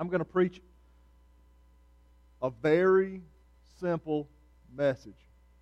I'm going to preach a very simple message.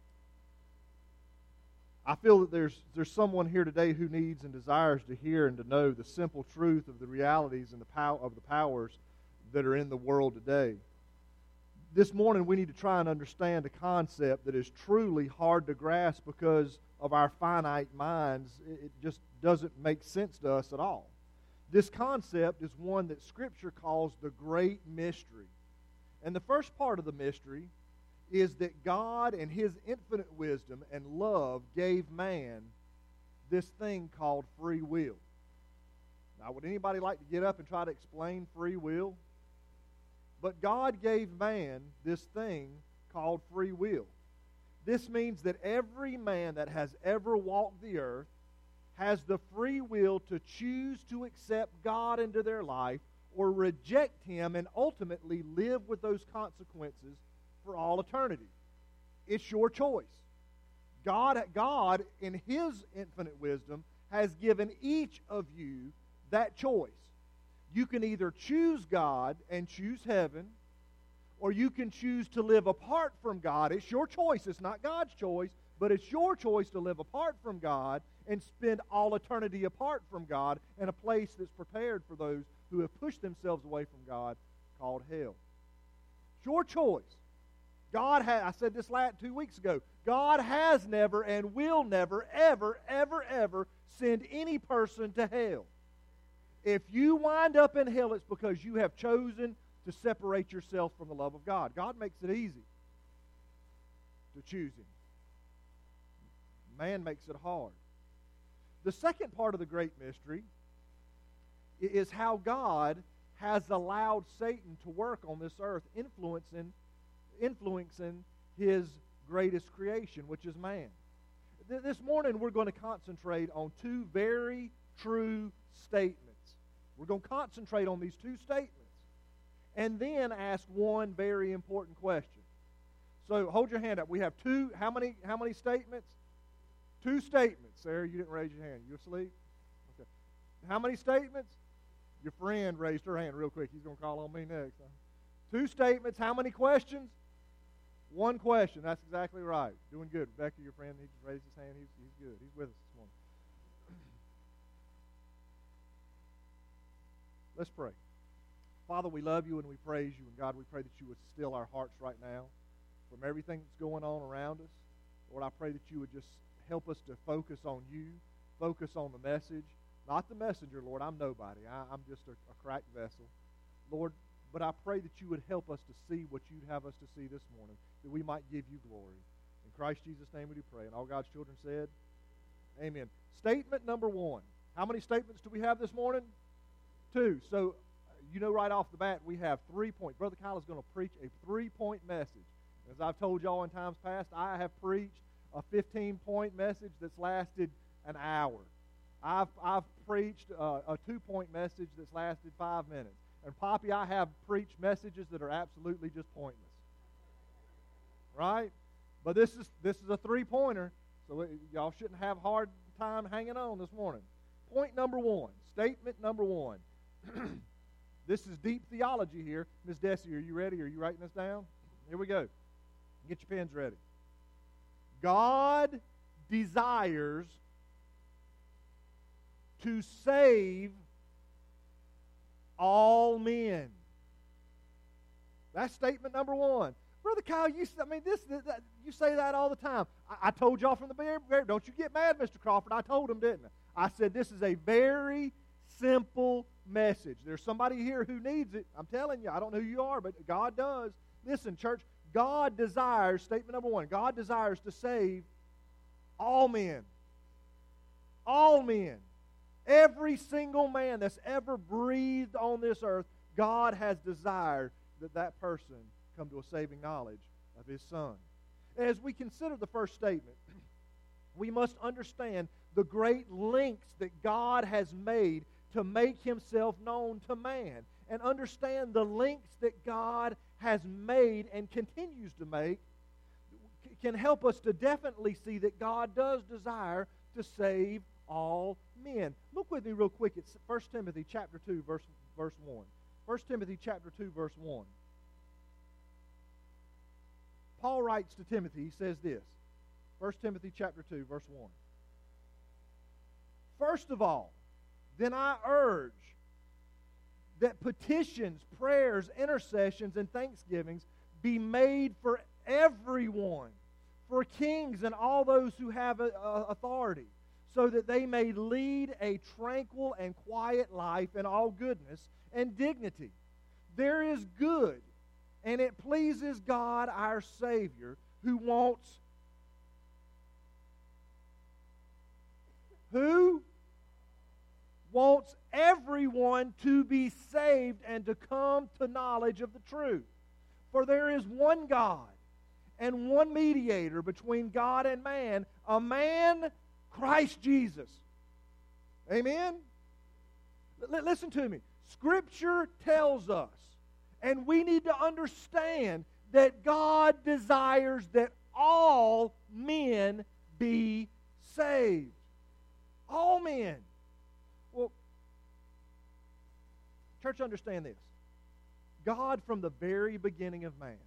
I feel that there's someone here today who needs and desires to hear and to know the simple truth of the realities and the powers that are in the world today. This morning we need to try and understand a concept that is truly hard to grasp because of our finite minds. It just doesn't make sense to us at all. This concept is one that Scripture calls the great mystery. And the first part of the mystery is that God in His infinite wisdom and love gave man this thing called free will. Now, would anybody like to get up and try to explain free will? But God gave man this thing called free will. This means that every man that has ever walked the earth has the free will to choose to accept God into their life or reject Him and ultimately live with those consequences for all eternity. It's your choice. God, in His infinite wisdom, has given each of you that choice. You can either choose God and choose heaven, or you can choose to live apart from God. It's your choice. It's not God's choice, but it's your choice to live apart from God and spend all eternity apart from God in a place that's prepared for those who have pushed themselves away from God, called hell. It's your choice. I said this 2 weeks ago, God has never and will never, ever, ever, ever send any person to hell. If you wind up in hell, it's because you have chosen to separate yourself from the love of God. God makes it easy to choose Him. Man makes it hard. The second part of the great mystery is how God has allowed Satan to work on this earth, influencing His greatest creation, which is man. This morning we're going to concentrate on two very true statements. We're going to concentrate on these two statements and then ask one very important question. So hold your hand up. We have how many statements? Two statements. Sarah, you didn't raise your hand. You asleep? Okay. How many statements? Your friend raised her hand real quick. He's going to call on me next. Two statements. How many questions? One question. That's exactly right. Doing good. Rebecca, your friend, he just raised his hand. He's good. He's with us this morning. Let's pray. Father, we love you and we praise you. And God, we pray that you would still our hearts right now from everything that's going on around us. Lord, I pray that you would just help us to focus on you, focus on the message, not the messenger, Lord. I'm nobody. I'm just a cracked vessel. Lord, but I pray that you would help us to see what you'd have us to see this morning, that we might give you glory. In Christ Jesus' name we do pray. And all God's children said, amen. Statement number one. How many statements do we have this morning? Two. So, you know right off the bat, we have 3 points. Brother Kyle is going to preach a 3-point message. As I've told y'all in times past, I have preached a 15-point message that's lasted an hour. I've preached a 2-point message that's lasted 5 minutes. And Poppy, I have preached messages that are absolutely just pointless. Right? But this is a 3-pointer, so y'all shouldn't have a hard time hanging on this morning. Point number one, statement number one. This is deep theology here. Ms. Desi, are you ready? Are you writing this down? Here we go. Get your pens ready. God desires to save all men. That's statement number one. Brother Kyle, you say that all the time. I told y'all from the very, don't you get mad, Mr. Crawford. I told him, didn't I? I said this is a very simple message. There's somebody here who needs it. I'm telling you, I don't know who you are, but God does. Listen, church, God desires, statement number one, God desires to save all men. All men. Every single man that's ever breathed on this earth, God has desired that person come to a saving knowledge of His Son. As we consider the first statement, we must understand the great lengths that God has made to make Himself known to man, and understand the lengths that God has made and continues to make can help us to definitely see that God does desire to save all men. Look with me real quick at 1 Timothy chapter 2, verse 1. 1 Timothy chapter 2, verse 1. Paul writes to Timothy, he says this, 1 Timothy chapter 2, verse 1. First of all, then I urge that petitions, prayers, intercessions, and thanksgivings be made for everyone, for kings and all those who have authority, so that they may lead a tranquil and quiet life in all goodness and dignity. There is good, and it pleases God our Savior, who wants everyone to be saved and to come to knowledge of the truth. For there is one God and one mediator between God and man, a man, Christ Jesus. Amen? Listen to me. Scripture tells us, and we need to understand, that God desires that all men be saved. All men. Well, church, understand this. God, from the very beginning of man,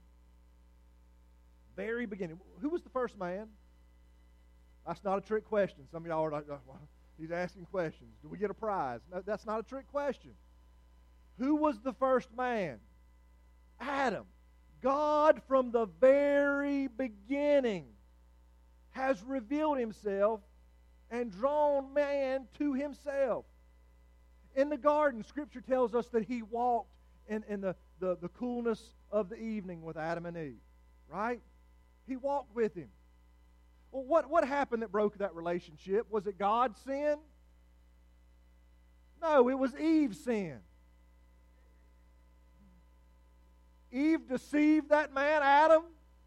very beginning. Who was the first man? That's not a trick question. Some of y'all are like, well, he's asking questions. Do we get a prize? No, that's not a trick question. Who was the first man? Adam. God, from the very beginning, has revealed himself and drawn man to himself. In the garden, Scripture tells us that he walked in the coolness of the evening with Adam and Eve. Right? He walked with him. Well, what happened that broke that relationship? Was it God's sin? No, it was Eve's sin. Eve deceived that man, Adam.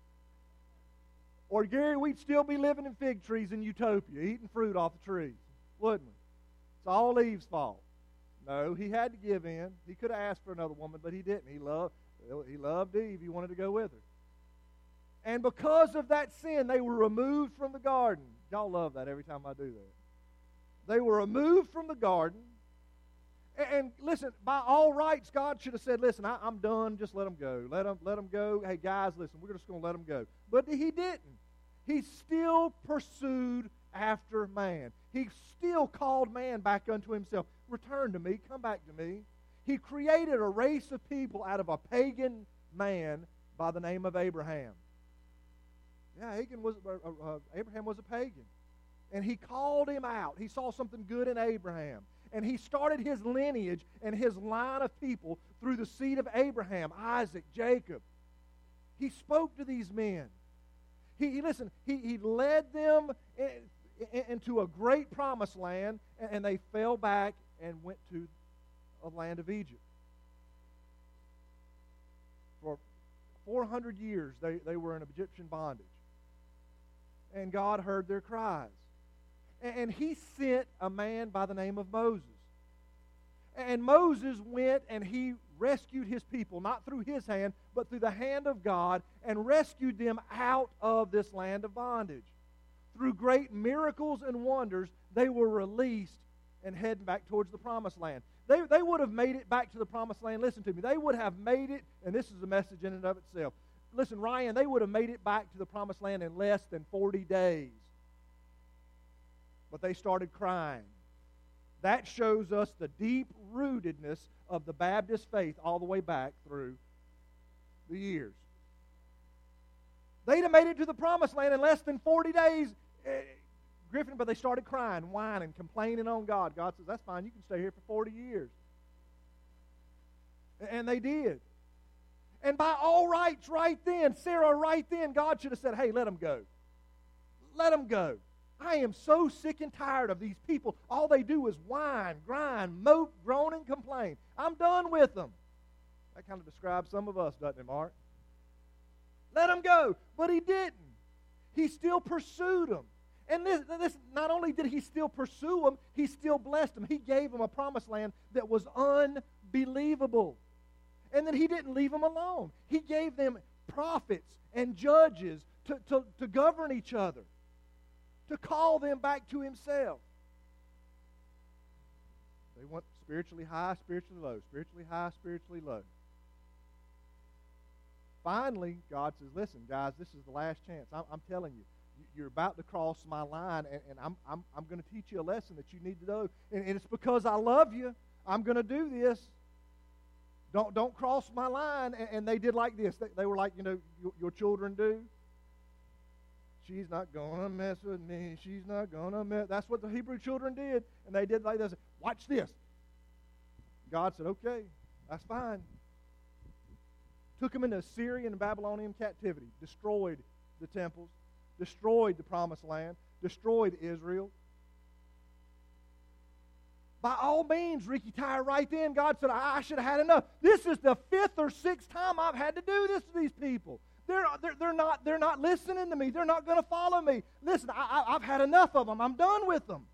Or, Gary, we'd still be living in fig trees in Utopia, eating fruit off the trees, wouldn't we? It's all Eve's fault. No, he had to give in. He could have asked for another woman, but he didn't. He loved Eve. He wanted to go with her. And because of that sin, they were removed from the garden. Y'all love that every time I do that. They were removed from the garden. And listen, by all rights, God should have said, listen, I'm done. Just let them go. Let them go. Hey, guys, listen, we're just going to let them go. But he didn't. He still pursued after man. He still called man back unto himself. Return to me. Come back to me. He created a race of people out of a pagan man by the name of Abraham. Yeah, Abraham was a pagan. And he called him out. He saw something good in Abraham. And he started his lineage and his line of people through the seed of Abraham, Isaac, Jacob. He spoke to these men. He led them into a great promised land, and they fell back and went to a land of Egypt. For 400 years, they were in Egyptian bondage. And God heard their cries. And he sent a man by the name of Moses. And Moses went and he rescued his people, not through his hand, but through the hand of God, and rescued them out of this land of bondage. Through great miracles and wonders, they were released and heading back towards the promised land. They would have made it back to the promised land. Listen to me. They would have made it, and this is a message in and of itself. Listen, Ryan, they would have made it back to the promised land in less than 40 days. But they started crying. That shows us the deep-rootedness of the Baptist faith all the way back through the years. They'd have made it to the promised land in less than 40 days, Griffin, but they started crying, whining, complaining on God. God says, that's fine, you can stay here for 40 years. And they did. And by all rights, right then, Sarah, right then, God should have said, hey, let them go. Let them go. I am so sick and tired of these people. All they do is whine, grind, mope, groan, and complain. I'm done with them. That kind of describes some of us, doesn't it, Mark? Let them go. But he didn't. He still pursued them. And this, not only did he still pursue them, he still blessed them. He gave them a promised land that was unbelievable. And then he didn't leave them alone. He gave them prophets and judges to govern each other, to call them back to himself. They weren't spiritually high, spiritually low, spiritually high, spiritually low. Finally, God says, listen, guys, this is the last chance. I'm telling you, you're about to cross my line, and I'm going to teach you a lesson that you need to know. And it's because I love you. I'm going to do this. Don't cross my line. And they did like this. They were like, your children do. She's not going to mess with me. She's not going to mess. That's what the Hebrew children did. And they did like this. Watch this. God said, okay, that's fine. Took them into Assyrian and Babylonian captivity. Destroyed the temples. Destroyed the promised land. Destroyed Israel. By all means, Ricky Tyre, right then, God said, I should have had enough. This is the 5th or 6th time I've had to do this to these people. They're not listening to me. They're not going to follow me. Listen, I've had enough of them. I'm done with them.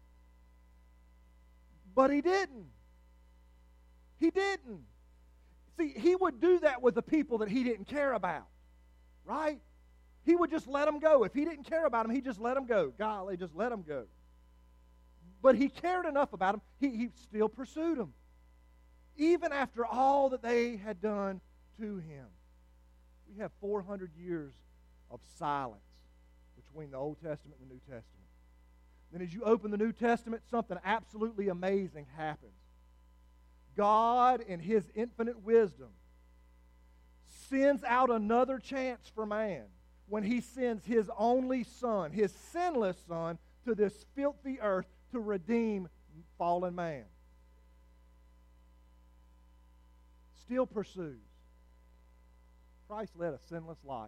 But he didn't. He didn't. See, he would do that with the people that he didn't care about. Right? He would just let them go. If he didn't care about them, he'd just let them go. Golly, just let them go. But he cared enough about them, he still pursued them. Even after all that they had done to him. We have 400 years of silence between the Old Testament and the New Testament. Then as you open the New Testament, something absolutely amazing happens. God, in His infinite wisdom, sends out another chance for man when He sends His only Son, His sinless Son, to this filthy earth to redeem fallen man. Still pursues. Christ led a sinless life.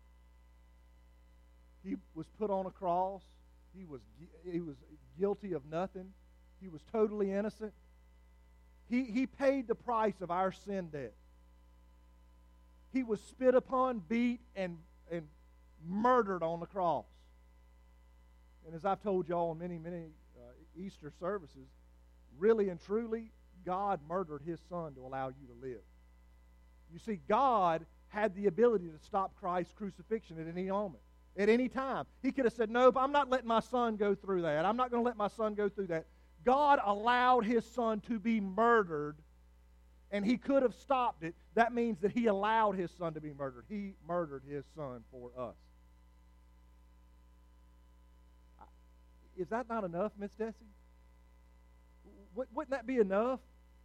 He was put on a cross. He was guilty of nothing. He was totally innocent. He paid the price of our sin debt. He was spit upon, beat, and murdered on the cross. And as I've told y'all in many Easter services, really and truly, God murdered His Son to allow you to live. You see, God had the ability to stop Christ's crucifixion at any moment, at any time. He could have said, nope, I'm not letting my son go through that. I'm not going to let my son go through that. God allowed His Son to be murdered, and He could have stopped it. That means that He allowed His Son to be murdered. He murdered His Son for us. Is that not enough, Miss Desi? Wouldn't that be enough?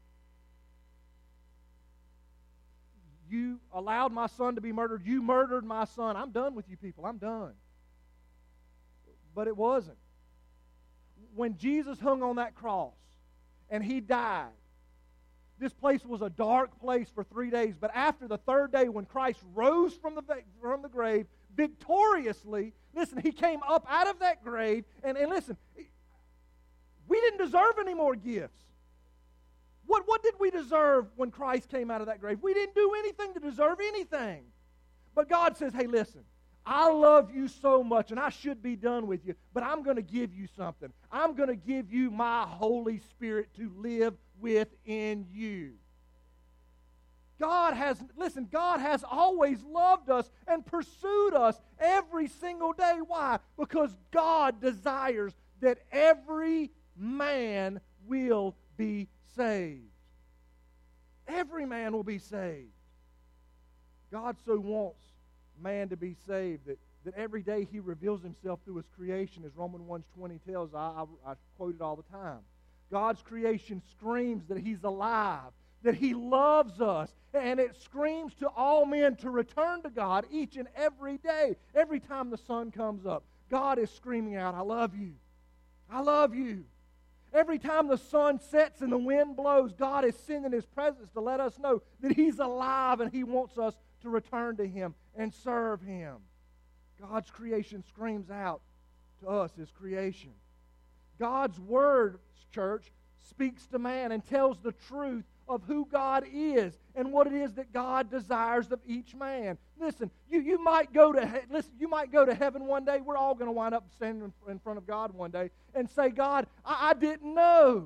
You allowed my son to be murdered. You murdered my son. I'm done with you people. I'm done. But it wasn't. When Jesus hung on that cross and He died, this place was a dark place for 3 days. But after the third day, when Christ rose from the grave victoriously, listen, He came up out of that grave. And listen, we didn't deserve any more gifts. What did we deserve when Christ came out of that grave? We didn't do anything to deserve anything. But God says, hey, listen, I love you so much, and I should be done with you, but I'm going to give you something. I'm going to give you my Holy Spirit to live within you. God has always loved us and pursued us every single day. Why? Because God desires that every man will be saved. Every man will be saved. God so wants man to be saved that every day He reveals Himself through His creation, as Romans 1:20 tells. I quote it all the time. God's creation screams that He's alive, that He loves us, and it screams to all men to return to God each and every day. Every time the sun comes up, God is screaming out, I love you. I love you. Every time the sun sets and the wind blows, God is sending His presence to let us know that He's alive and He wants us to return to Him and serve Him. God's creation screams out to us, His creation. God's Word, church, speaks to man and tells the truth of who God is and what it is that God desires of each man. Listen, you might go to heaven one day. We're all going to wind up standing in front of God one day and say, God, I didn't know.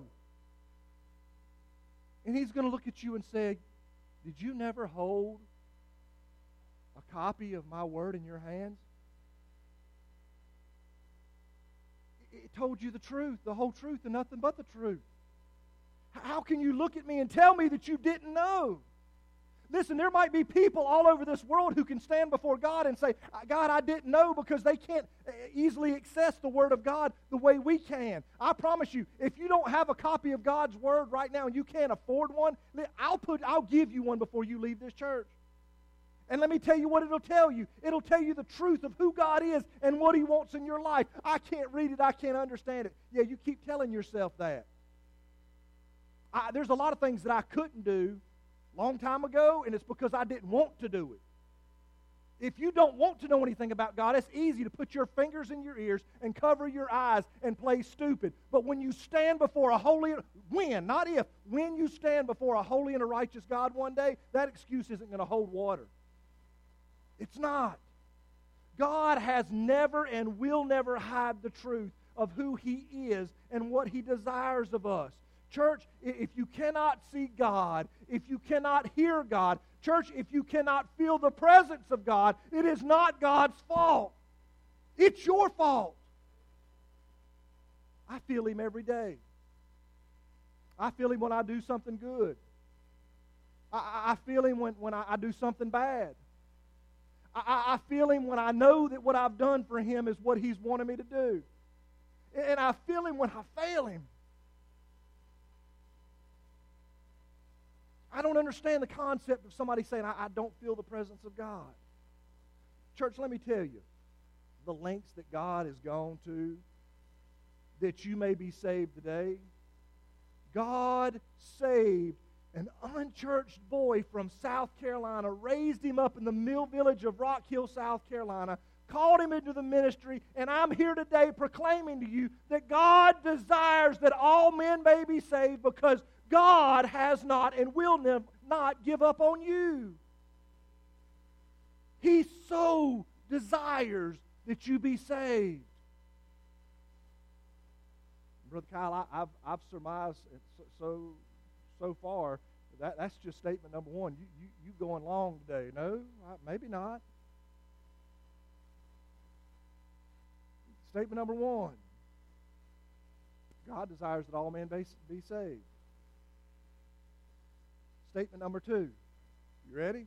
And He's going to look at you and say, did you never hold a copy of my Word in your hands? It told you the truth, the whole truth, and nothing but the truth. How can you look at me and tell me that you didn't know? Listen, there might be people all over this world who can stand before God and say, God, I didn't know, because they can't easily access the Word of God the way we can. I promise you, if you don't have a copy of God's Word right now and you can't afford one, I'll give you one before you leave this church. And let me tell you what it'll tell you. It'll tell you the truth of who God is and what He wants in your life. I can't read it. I can't understand it. Yeah, you keep telling yourself that. There's a lot of things that I couldn't do long time ago, and it's because I didn't want to do it. If you don't want to know anything about God, it's easy to put your fingers in your ears and cover your eyes and play stupid. But when you stand before a holy, not if, when you stand before a holy and a righteous God one day, that excuse isn't going to hold water. It's not. God has never and will never hide the truth of who He is and what He desires of us. Church, if you cannot see God, if you cannot hear God, church, if you cannot feel the presence of God, it is not God's fault. It's your fault. I feel Him every day. I feel Him when I do something good. I feel Him when I do something bad. I feel Him when I know that what I've done for Him is what He's wanted me to do. And I feel Him when I fail Him. I don't understand the concept of somebody saying, I don't feel the presence of God. Church, let me tell you, the lengths that God has gone to that you may be saved today. God saved an unchurched boy from South Carolina, raised him up in the mill village of Rock Hill, South Carolina, called him into the ministry, and I'm here today proclaiming to you that God desires that all men may be saved, because God has not and will not give up on you. He so desires that you be saved. Brother Kyle, I've surmised so far that's just statement number one. You going long today? No, maybe not. Statement number one: God desires that all men be saved. Statement number two. You ready?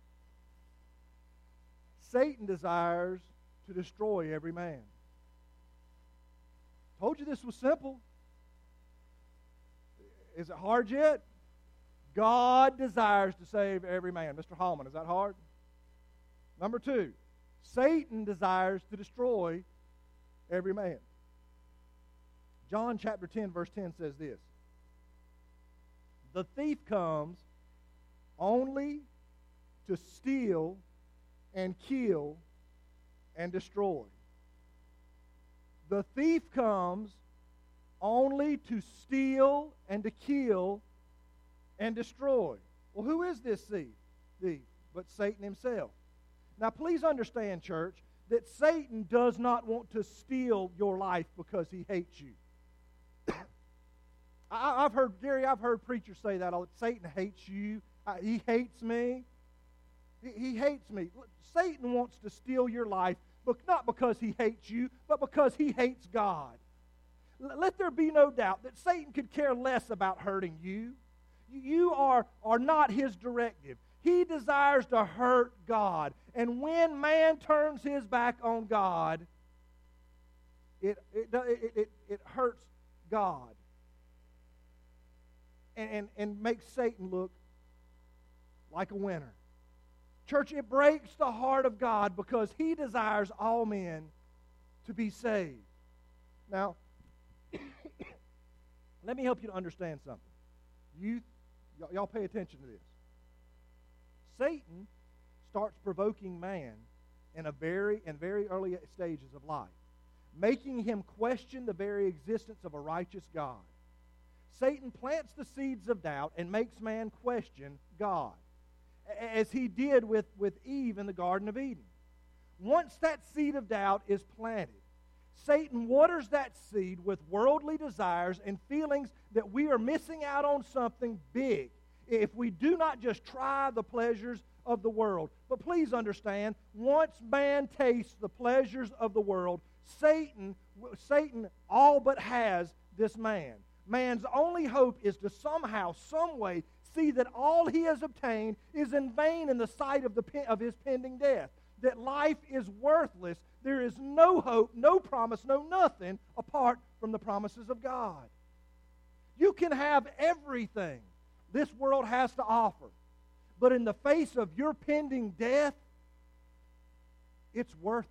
Satan desires to destroy every man. Told you this was simple. Is it hard yet? God desires to save every man. Mr. Hallman, is that hard? Number two, Satan desires to destroy every man. John chapter 10, verse 10 says this: the thief comes only to steal and kill and destroy. The thief comes only to steal and to kill and destroy. Well, who is this thief? But Satan himself. Now, please understand, church, that Satan does not want to steal your life because he hates you. I've heard preachers say that. Satan hates you. He hates me. He hates me. Satan wants to steal your life, but not because he hates you, but because he hates God. Let there be no doubt that Satan could care less about hurting you. You are not his directive. He desires to hurt God. And when man turns his back on God, it hurts God. And makes Satan look like a winner. Church, it breaks the heart of God because He desires all men to be saved. Now, let me help you to understand something. Youth, y'all pay attention to this. Satan starts provoking man in very early stages of life, making him question the very existence of a righteous God. Satan plants the seeds of doubt and makes man question God, as he did with Eve in the Garden of Eden. Once that seed of doubt is planted, Satan waters that seed with worldly desires and feelings that we are missing out on something big if we do not just try the pleasures of the world. But please understand, once man tastes the pleasures of the world, Satan all but has this man. Man's only hope is to somehow, some way, see that all he has obtained is in vain in the sight of his pending death. That life is worthless. There is no hope, no promise, no nothing apart from the promises of God. You can have everything this world has to offer, but in the face of your pending death, it's worthless.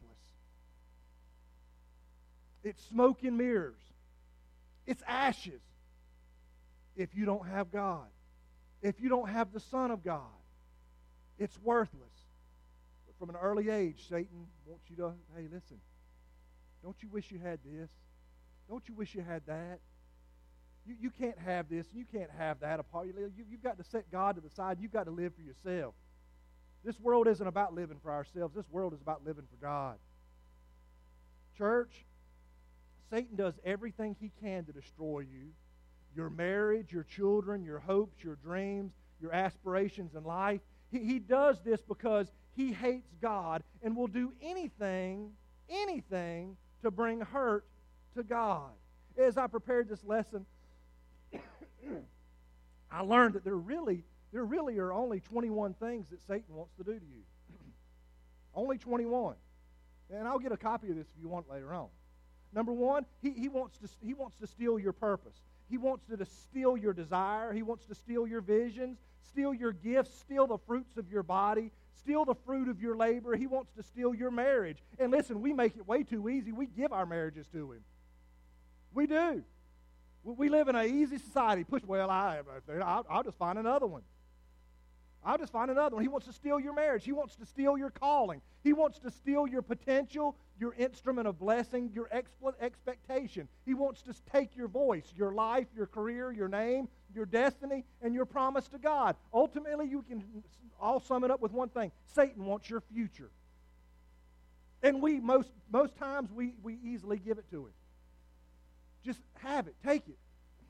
It's smoke and mirrors. It's ashes if you don't have God. If you don't have the Son of God, it's worthless. But from an early age, Satan wants you to, hey, listen, don't you wish you had this? Don't you wish you had that? You can't have this, and you can't have that apart. You've got to set God to the side. You've got to live for yourself. This world isn't about living for ourselves. This world is about living for God. Church, Satan does everything he can to destroy you. Your marriage, your children, your hopes, your dreams, your aspirations in life. He does this because he hates God and will do anything to bring hurt to God. As I prepared this lesson, I learned that there really are only 21 things that Satan wants to do to you. Only 21. And I'll get a copy of this if you want later on. Number one, he wants to steal your purpose. He wants to steal your desire. He wants to steal your visions, steal your gifts, steal the fruits of your body, steal the fruit of your labor. He wants to steal your marriage. And listen, we make it way too easy. We give our marriages to him. We do. We live in an easy society. I'll just find another one. I'll just find another one. He wants to steal your marriage. He wants to steal your calling. He wants to steal your potential, your instrument of blessing, your expectation. He wants to take your voice, your life, your career, your name, your destiny, and your promise to God. Ultimately, you can all sum it up with one thing. Satan wants your future. And most times we easily give it to him. Just have it. Take it.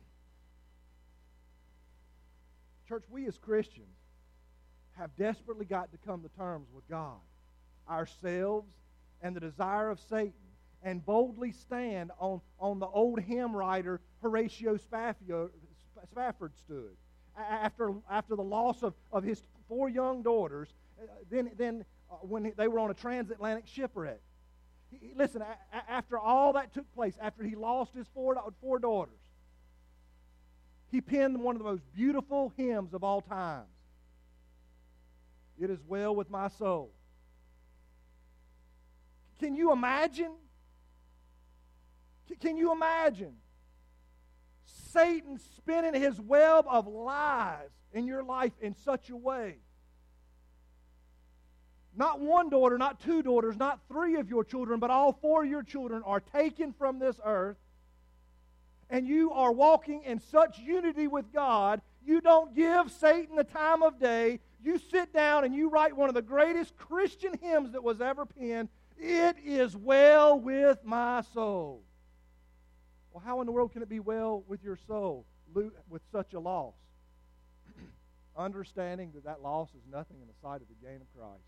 Church, we as Christians have desperately got to come to terms with God, ourselves, and the desire of Satan, and boldly stand on the old hymn writer Horatio Spafford stood. After the loss of his 4 young daughters, when they were on a transatlantic shipwreck. Listen, after all that took place, after he lost his 4 daughters, he penned one of the most beautiful hymns of all times. It is well with my soul. Can you imagine? Can you imagine Satan spinning his web of lies in your life in such a way? Not 1 daughter, not 2 daughters, not 3 of your children, but all 4 of your children are taken from this earth, and you are walking in such unity with God, you don't give Satan the time of day. You sit down and you write one of the greatest Christian hymns that was ever penned. It is well with my soul. Well, how in the world can it be well with your soul with such a loss? Understanding that loss is nothing in the sight of the gain of Christ.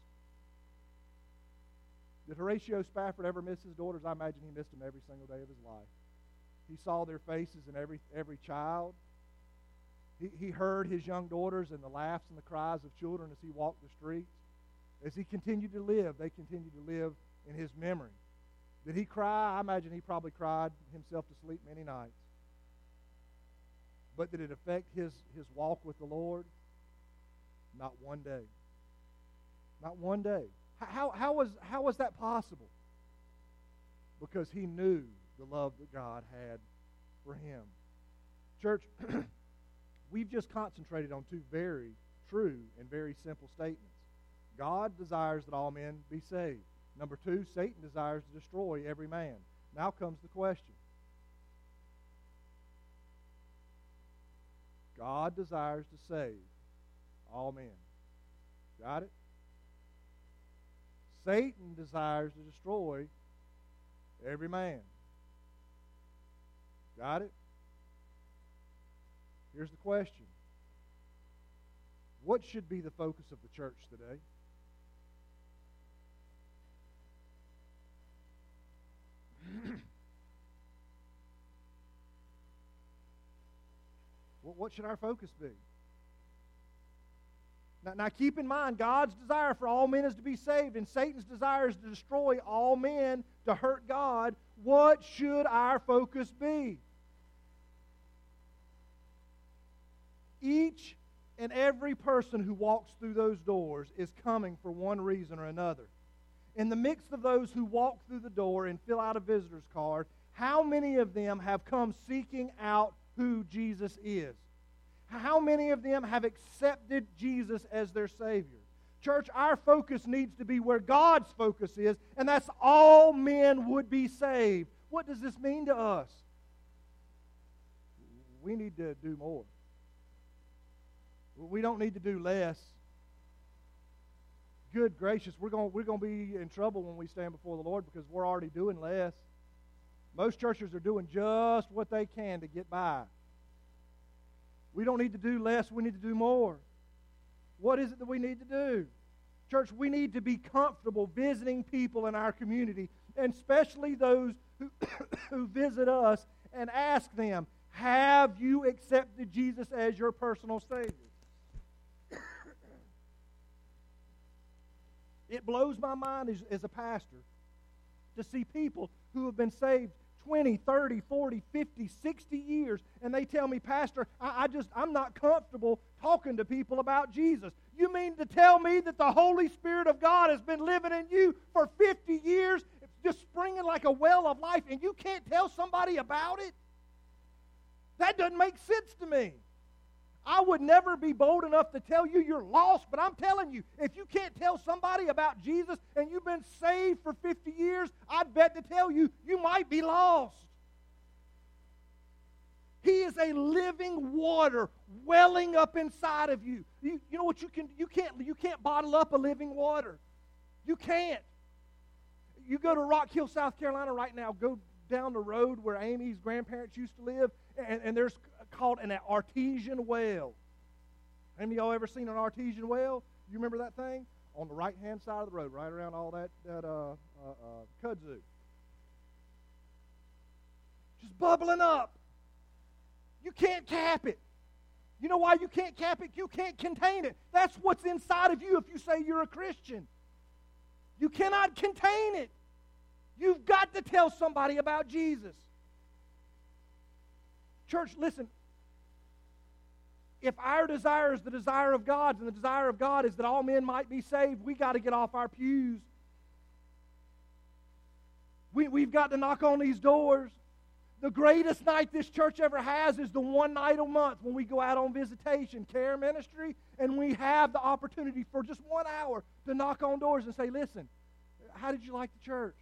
Did Horatio Spafford ever miss his daughters? I imagine he missed them every single day of his life. He saw their faces in every child. He heard his young daughters and the laughs and the cries of children as he walked the streets. As he continued to live, they continued to live in his memory. Did he cry? I imagine he probably cried himself to sleep many nights. But did it affect his walk with the Lord? Not one day. Not one day. How was that possible? Because he knew the love that God had for him. Church, we've just concentrated on 2 very true and very simple statements. God desires that all men be saved. Number 2, Satan desires to destroy every man. Now comes the question. God desires to save all men. Got it? Satan desires to destroy every man. Got it? Here's the question. What should be the focus of the church today? what should our focus be? Now keep in mind, God's desire for all men is to be saved, and Satan's desire is to destroy all men, to hurt God. What should our focus be? Each and every person who walks through those doors is coming for one reason or another. In the midst of those who walk through the door and fill out a visitor's card, how many of them have come seeking out who Jesus is? How many of them have accepted Jesus as their Savior? Church, our focus needs to be where God's focus is, and that's all men would be saved. What does this mean to us? We need to do more. We don't need to do less. Good gracious, we're going to be in trouble when we stand before the Lord because we're already doing less. Most churches are doing just what they can to get by. We don't need to do less, we need to do more. What is it that we need to do? Church, we need to be comfortable visiting people in our community, and especially those who visit us, and ask them, have you accepted Jesus as your personal Savior? It blows my mind as a pastor to see people who have been saved 20, 30, 40, 50, 60 years, and they tell me, Pastor, I'm not comfortable talking to people about Jesus. You mean to tell me that the Holy Spirit of God has been living in you for 50 years, just springing like a well of life, and you can't tell somebody about it? That doesn't make sense to me. I would never be bold enough to tell you you're lost, but I'm telling you, if you can't tell somebody about Jesus and you've been saved for 50 years, I'd bet to tell you, you might be lost. He is a living water welling up inside of you. You know what you can't bottle up a living water. You can't. You go to Rock Hill, South Carolina right now, go down the road where Amy's grandparents used to live, and there's called an artesian well. Any of y'all ever seen an artesian well? You remember that thing? On the right-hand side of the road, right around all that kudzu. Just bubbling up. You can't cap it. You know why you can't cap it? You can't contain it. That's what's inside of you if you say you're a Christian. You cannot contain it. You've got to tell somebody about Jesus. Church, listen. If our desire is the desire of God's, and the desire of God is that all men might be saved, we got to get off our pews. We've got to knock on these doors. The greatest night this church ever has is the one night a month when we go out on visitation, care ministry, and we have the opportunity for just 1 hour to knock on doors and say, listen, how did you like the church?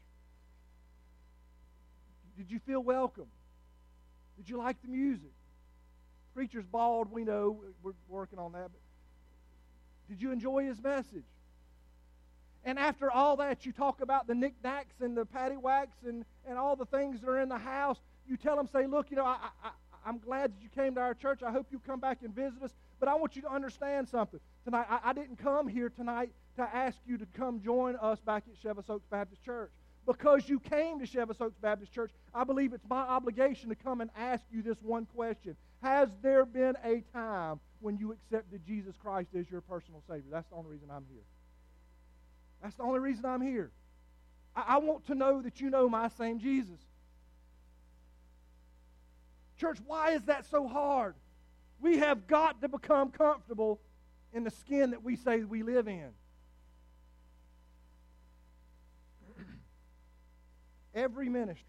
Did you feel welcome? Did you like the music? Preacher's bald, we know, we're working on that. But did you enjoy his message? And after all that, you talk about the knickknacks and the paddywhacks and all the things that are in the house. You tell them, say, look, I'm glad that you came to our church. I hope you come back and visit us. But I want you to understand something. Tonight, I didn't come here tonight to ask you to come join us back at Chevis Oaks Baptist Church. Because you came to Chevis Oaks Baptist Church, I believe it's my obligation to come and ask you this one question. Has there been a time when you accepted Jesus Christ as your personal Savior? That's the only reason I'm here. That's the only reason I'm here. I want to know that you know my same Jesus. Church, why is that so hard? We have got to become comfortable in the skin that we say we live in. Every ministry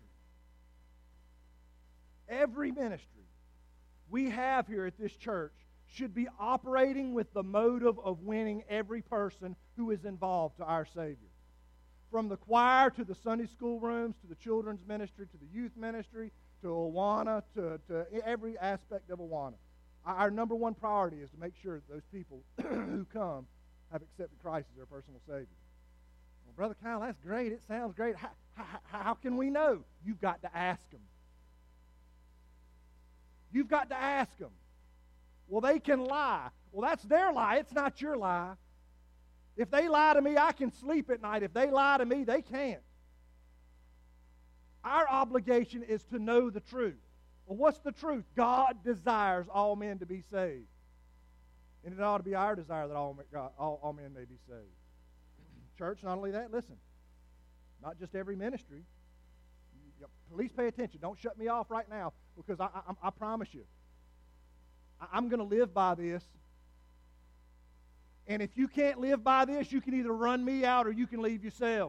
we have here at this church should be operating with the motive of winning every person who is involved to our Savior. From the choir to the Sunday school rooms, to the children's ministry, to the youth ministry, to Awana, to every aspect of Awana. Our number one priority is to make sure that those people who come have accepted Christ as their personal Savior. Well, Brother Kyle, that's great. It sounds great. How can we know? You've got to ask them. You've got to ask them. Well, they can lie. Well, that's their lie. It's not your lie. If they lie to me, I can sleep at night. If they lie to me, they can't. Our obligation is to know the truth. Well, what's the truth? God desires all men to be saved. And it ought to be our desire that all men may be saved. Church, not only that, listen, not just every ministry. Please pay attention. Don't shut me off right now, because I promise you, I'm going to live by this. And if you can't live by this, you can either run me out or you can leave yourself.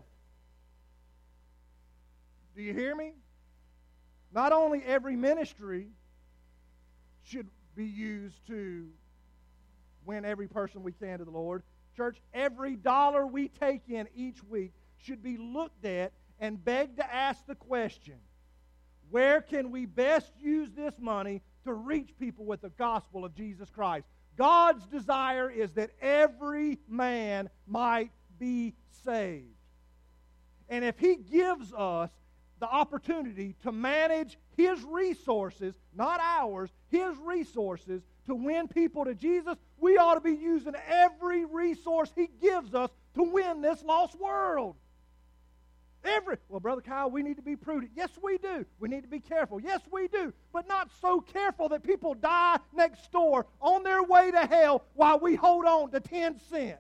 Do you hear me? Not only every ministry should be used to win every person we can to the Lord. Church, every dollar we take in each week should be looked at and begged to ask the question, where can we best use this money to reach people with the gospel of Jesus Christ? God's desire is that every man might be saved. And if He gives us the opportunity to manage His resources, not ours, His resources, to win people to Jesus, we ought to be using every resource He gives us to win this lost world. Well, Brother Kyle, we need to be prudent. Yes, we do. We need to be careful. Yes, we do. But not so careful that people die next door on their way to hell while we hold on to 10 cents.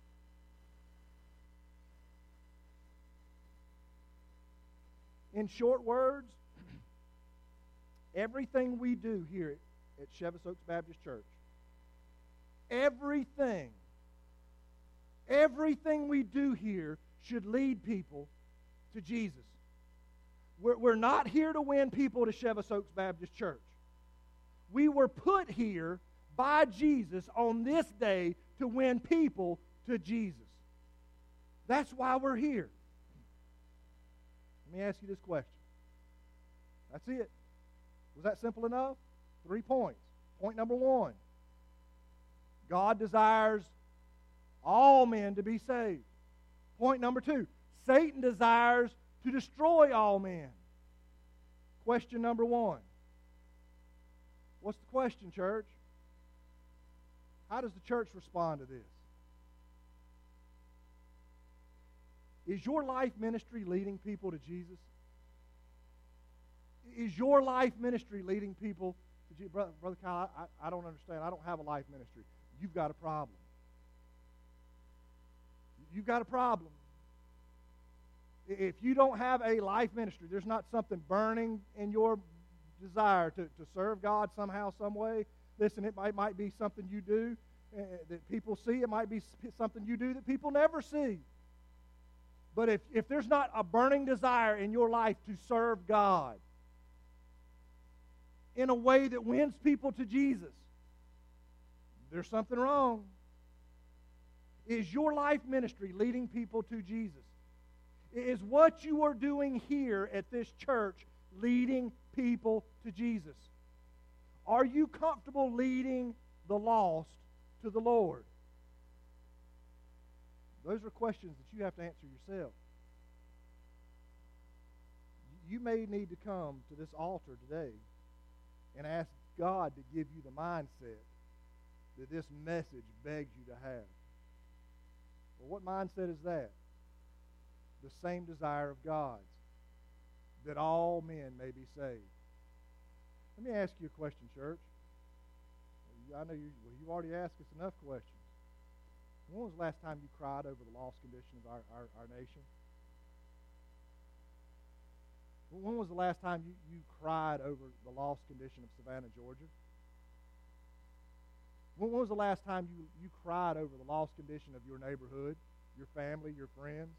In short words, everything we do here at Chevis Oaks Baptist Church, everything we do here should lead people to Jesus. We're not here to win people to Chevis Oaks Baptist Church. We were put here by Jesus on this day to win people to Jesus. That's why we're here. Let me ask you this question. That's it. Was that simple enough? 3 points. Point number 1. God desires all men to be saved. Point number 2. Satan desires to destroy all men. Question number 1. What's the question, church? How does the church respond to this? Is your life ministry leading people to Jesus? Is your life ministry leading people to Jesus? Brother Kyle, I don't understand. I don't have a life ministry. You've got a problem. You've got a problem. If you don't have a life ministry, there's not something burning in your desire to serve God somehow, some way. Listen, it might be something you do that people see. It might be something you do that people never see. But if there's not a burning desire in your life to serve God in a way that wins people to Jesus, there's something wrong. Is your life ministry leading people to Jesus? Is what you are doing here at this church leading people to Jesus? Are you comfortable leading the lost to the Lord? Those are questions that you have to answer yourself. You may need to come to this altar today and ask God to give you the mindset that this message begs you to have. Well, what mindset is that? The same desire of God's, that all men may be saved. Let me ask you a question, church. I know you've already asked us enough questions. When was the last time you cried over the lost condition of our nation? When was the last time you cried over the lost condition of Savannah, Georgia? When was the last time you cried over the lost condition of your neighborhood, your family, your friends?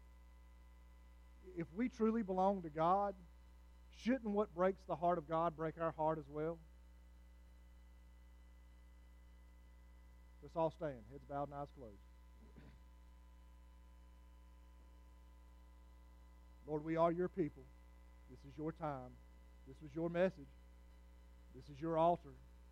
If we truly belong to God, shouldn't what breaks the heart of God break our heart as well? Let's all stand, heads bowed and eyes closed. Lord, we are your people. This is your time. This was your message. This is your altar.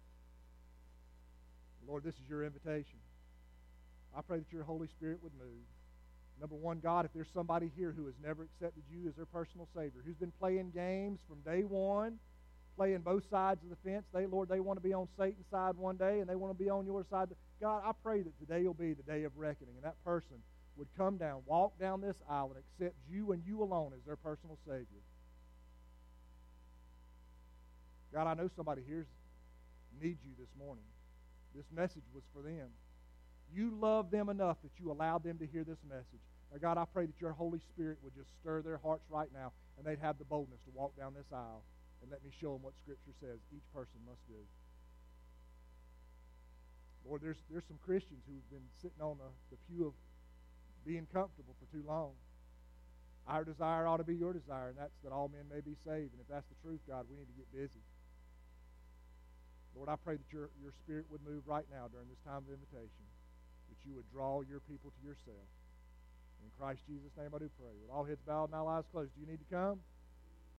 Lord, this is your invitation. I pray that your Holy Spirit would move. Number one, God, if there's somebody here who has never accepted you as their personal Savior, who's been playing games from day one, playing both sides of the fence, Lord, they want to be on Satan's side one day and they want to be on your side. God, I pray that today will be the day of reckoning, and that person would come down, walk down this aisle, and accept you and you alone as their personal Savior. God, I know somebody here needs you this morning. This message was for them. You love them enough that you allowed them to hear this message. Now, God, I pray that your Holy Spirit would just stir their hearts right now, and they'd have the boldness to walk down this aisle and let me show them what Scripture says each person must do. Lord, there's some Christians who've been sitting on the pew of being comfortable for too long. Our desire ought to be your desire, and that's that all men may be saved. And if that's the truth, God, we need to get busy. Lord, I pray that your Spirit would move right now during this time of invitation, that you would draw your people to yourself. In Christ Jesus' name I do pray. With all heads bowed and all eyes closed, do you need to come?